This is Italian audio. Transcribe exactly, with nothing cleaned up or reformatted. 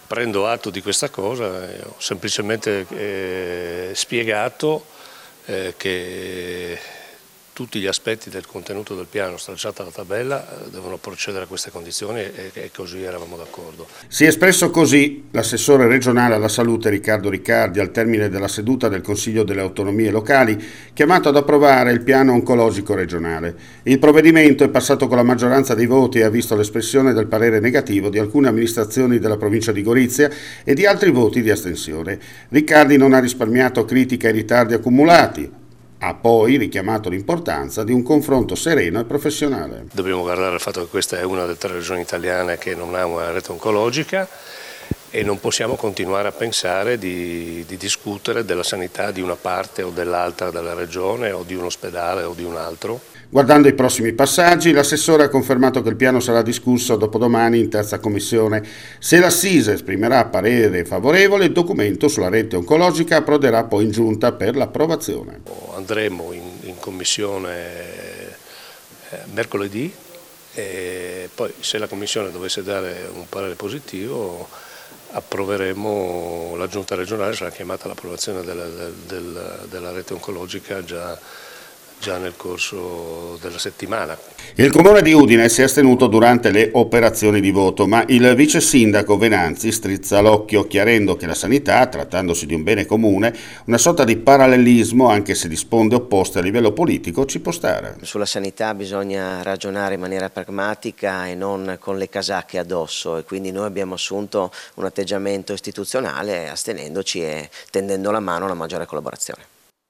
Prendo atto di questa cosa e ho semplicemente eh, spiegato eh, che tutti gli aspetti del contenuto del piano stralciata la tabella devono procedere a queste condizioni e, e così eravamo d'accordo. Si è espresso così l'assessore regionale alla salute Riccardo Riccardi al termine della seduta del Consiglio delle Autonomie Locali, chiamato ad approvare il piano oncologico regionale. Il provvedimento è passato con la maggioranza dei voti e ha visto l'espressione del parere negativo di alcune amministrazioni della provincia di Gorizia e di altri voti di astensione. Riccardi non ha risparmiato critiche ai ritardi accumulati. Ha poi richiamato l'importanza di un confronto sereno e professionale. Dobbiamo guardare al fatto che questa è una delle tre regioni italiane che non ha una rete oncologica e non possiamo continuare a pensare di, di discutere della sanità di una parte o dell'altra della regione o di un ospedale o di un altro. Guardando i prossimi passaggi, l'assessore ha confermato che il piano sarà discusso dopodomani in terza commissione. Se l'Assise esprimerà parere favorevole, il documento sulla rete oncologica approderà poi in giunta per l'approvazione. Andremo in, in commissione eh, mercoledì e poi se la commissione dovesse dare un parere positivo approveremo, la giunta regionale sarà chiamata all'approvazione della, del, della rete oncologica già già nel corso della settimana. Il comune di Udine si è astenuto durante le operazioni di voto, ma il vice sindaco Venanzi strizza l'occhio chiarendo che la sanità, trattandosi di un bene comune, una sorta di parallelismo, anche se di sponde opposte a livello politico, ci può stare. Sulla sanità bisogna ragionare in maniera pragmatica e non con le casacche addosso, e quindi noi abbiamo assunto un atteggiamento istituzionale astenendoci e tendendo la mano alla maggiore collaborazione.